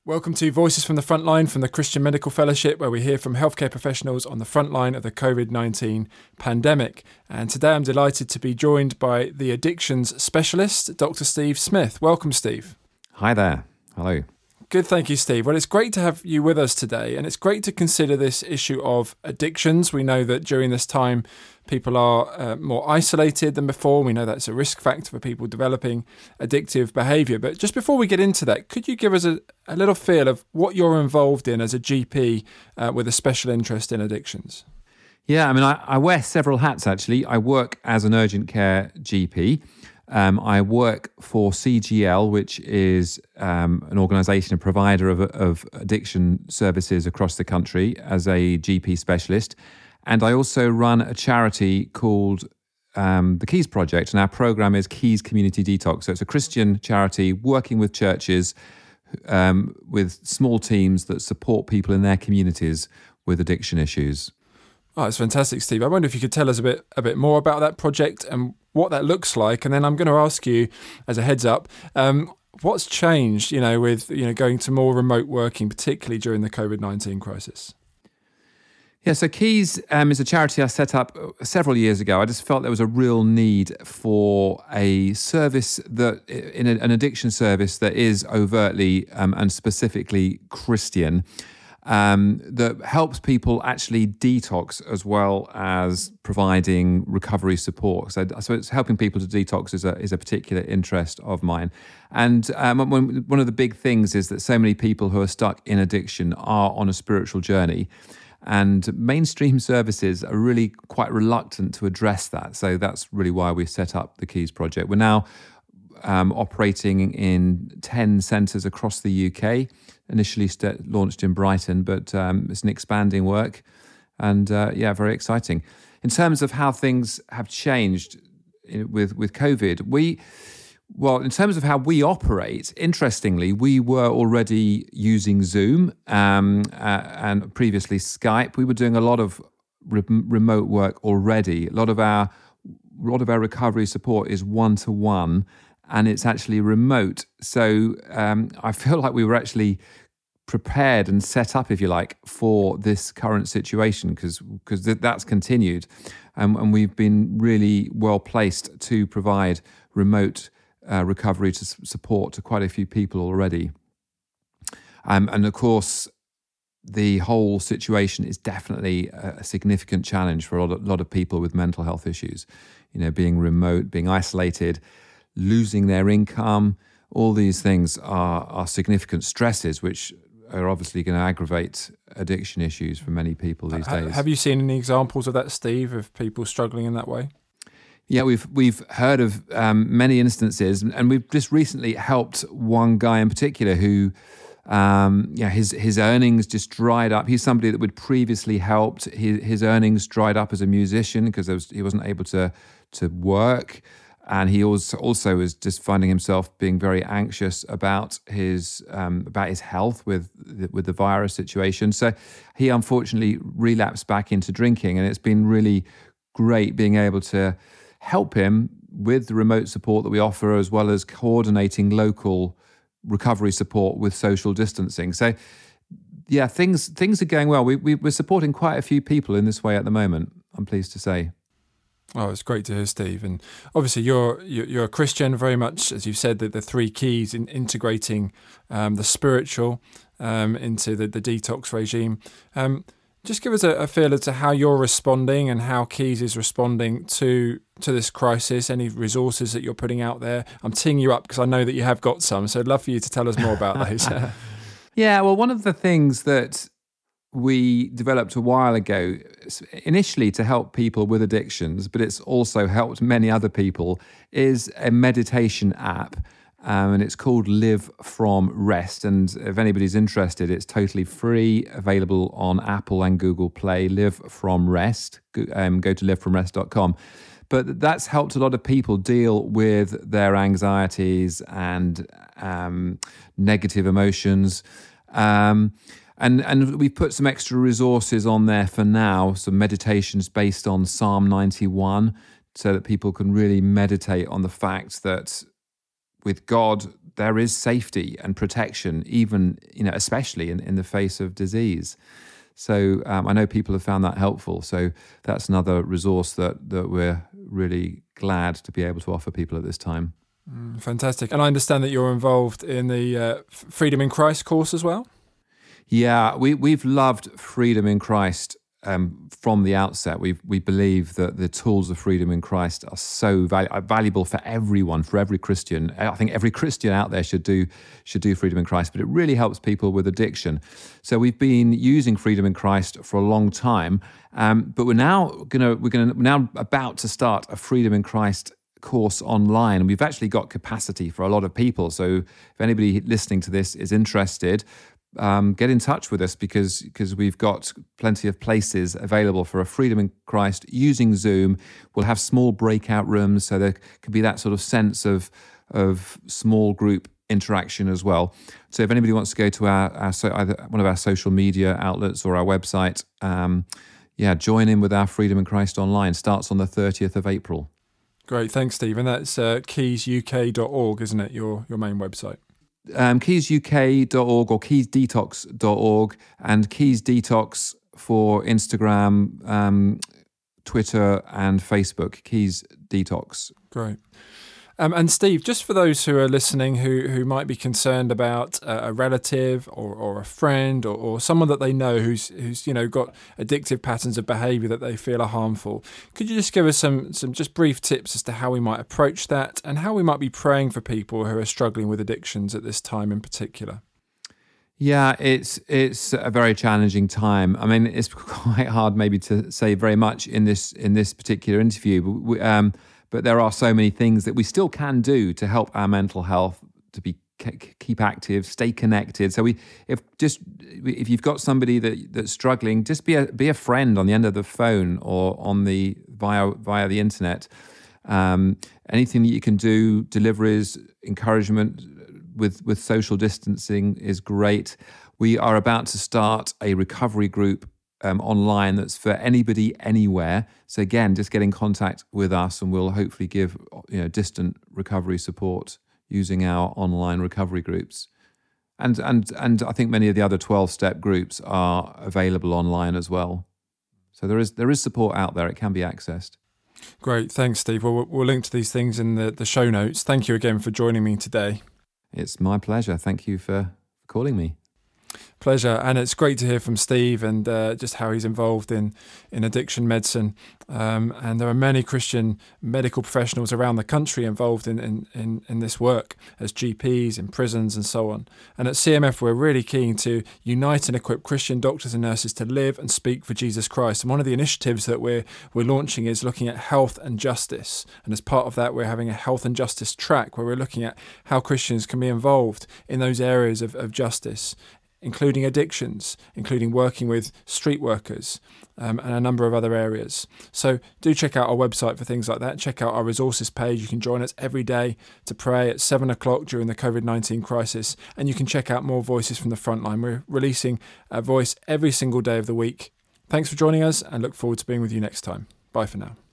Welcome to Voices from the Frontline from the Christian Medical Fellowship, where we hear from healthcare professionals on the front line of the COVID-19 pandemic. And today I'm delighted to be joined by the addictions specialist, Dr. Steve Smith. Welcome, Steve. Hi there. Hello. Good, thank you, Steve. Well, it's great to have you with us today, and it's great to consider this issue of addictions. We know that during this time, people are more isolated than before. We know that's a risk factor for people developing addictive behaviour. But just before we get into that, could you give us a little feel of what you're involved in as a GP with a special interest in addictions? Yeah, I mean, I wear several hats, actually. I work as an urgent care GP. I work for CGL, which is an organisation, a provider of addiction services across the country as a GP specialist. And I also run a charity called the Keys Project, and our programme is Keys Community Detox. So it's a Christian charity working with churches with small teams that support people in their communities with addiction issues. Oh, it's fantastic, Steve. I wonder if you could tell us a bit more about that project and what that looks like. And then I'm going to ask you, as a heads up, what's changed, with going to more remote working, particularly during the COVID-19 crisis? Yeah, so Keys is a charity I set up several years ago. I just felt there was a real need for a service an addiction service that is overtly and specifically Christian. That helps people actually detox as well as providing recovery support. So it's helping people to detox is a particular interest of mine. And one of the big things is that so many people who are stuck in addiction are on a spiritual journey. And mainstream services are really quite reluctant to address that. So that's really why we set up the Keys Project. We're now operating in 10 centres across the UK. Initially launched in Brighton, but it's an expanding work and very exciting. In terms of how things have changed with COVID, in terms of how we operate, interestingly, we were already using Zoom and previously Skype. We were doing a lot of remote work already. A lot of our recovery support is one-to-one, and it's actually remote. So I feel like we were actually prepared and set up, if you like, for this current situation because that's continued. And we've been really well placed to provide remote recovery to support to quite a few people already. And of course, the whole situation is definitely a significant challenge for a lot of people with mental health issues. Being remote, being isolated, losing their income, all these things are significant stresses which are obviously going to aggravate addiction issues for many people these days. Have you seen any examples of that, Steve, of people struggling in that way? Yeah, we've heard of many instances, and we've just recently helped one guy in particular who, his earnings just dried up. He's somebody that would previously helped. His earnings dried up as a musician because he wasn't able to work. And he also was just finding himself being very anxious about his health with the virus situation. So he unfortunately relapsed back into drinking, and it's been really great being able to help him with the remote support that we offer, as well as coordinating local recovery support with social distancing. So yeah, things are going well. We're supporting quite a few people in this way at the moment, I'm pleased to say. Oh, it's great to hear, Steve. And obviously you're a Christian, very much, as you've said, the three keys in integrating the spiritual into the detox regime. Just give us a feel as to how you're responding and how Keys is responding to this crisis, any resources that you're putting out there. I'm teeing you up because I know that you have got some, so I'd love for you to tell us more about those. Yeah, well, one of the things that we developed a while ago, initially to help people with addictions, but it's also helped many other people, is a meditation app. And it's called Live From Rest. And if anybody's interested, it's totally free, available on Apple and Google Play. Live From Rest. Go to livefromrest.com. But that's helped a lot of people deal with their anxieties and negative emotions. And we've put some extra resources on there for now, some meditations based on Psalm 91, so that people can really meditate on the fact that with God, there is safety and protection, even, especially in the face of disease. So I know people have found that helpful. So that's another resource that we're really glad to be able to offer people at this time. Fantastic. And I understand that you're involved in the Freedom in Christ course as well? Yeah, we've loved Freedom in Christ from the outset. We believe that the tools of freedom in Christ are so valuable for everyone, for every Christian. I think every Christian out there should do freedom in Christ, but it really helps people with addiction. So we've been using freedom in Christ for a long time, but we're now about to start a freedom in Christ course online, and we've actually got capacity for a lot of people. So if anybody listening to this is interested, get in touch with us because we've got plenty of places available for a Freedom in Christ using Zoom. We'll have small breakout rooms, so there can be that sort of sense of small group interaction as well. So if anybody wants to go to either one of our social media outlets or our website, join in with our Freedom in Christ online. Starts on the 30th of April. Great, thanks, Steve. And that's keysuk.org, isn't it, your main website? keysuk.org or keysdetox.org, and Keys Detox for Instagram, Twitter and Facebook. Keys Detox. Great. And Steve, just for those who are listening who might be concerned about a relative or a friend or someone that they know who's got addictive patterns of behaviour that they feel are harmful, could you just give us some just brief tips as to how we might approach that and how we might be praying for people who are struggling with addictions at this time in particular? Yeah, it's a very challenging time. I mean, it's quite hard maybe to say very much in this particular interview, but there are so many things that we still can do to help our mental health, to keep active, stay connected. So if you've got somebody that's struggling, just be a friend on the end of the phone or via the internet. Anything that you can do, deliveries, encouragement with social distancing is great. We are about to start a recovery group online that's for anybody anywhere. So again, just get in contact with us and we'll hopefully give distant recovery support using our online recovery groups. And I think many of the other 12-step groups are available online as well. So there is support out there. It can be accessed. Great. Thanks, Steve. Well, we'll link to these things in the show notes. Thank you again for joining me today. It's my pleasure. Thank you for calling me. Pleasure. And it's great to hear from Steve and just how he's involved in addiction medicine. And there are many Christian medical professionals around the country involved in this work as GPs in prisons and so on. And at CMF, we're really keen to unite and equip Christian doctors and nurses to live and speak for Jesus Christ. And one of the initiatives that we're launching is looking at health and justice. And as part of that, we're having a health and justice track where we're looking at how Christians can be involved in those areas of justice, including addictions, including working with street workers and a number of other areas. So do check out our website for things like that. Check out our resources page. You can join us every day to pray at 7 o'clock during the COVID-19 crisis, and you can check out more voices from the frontline. We're releasing a voice every single day of the week. Thanks for joining us and look forward to being with you next time. Bye for now.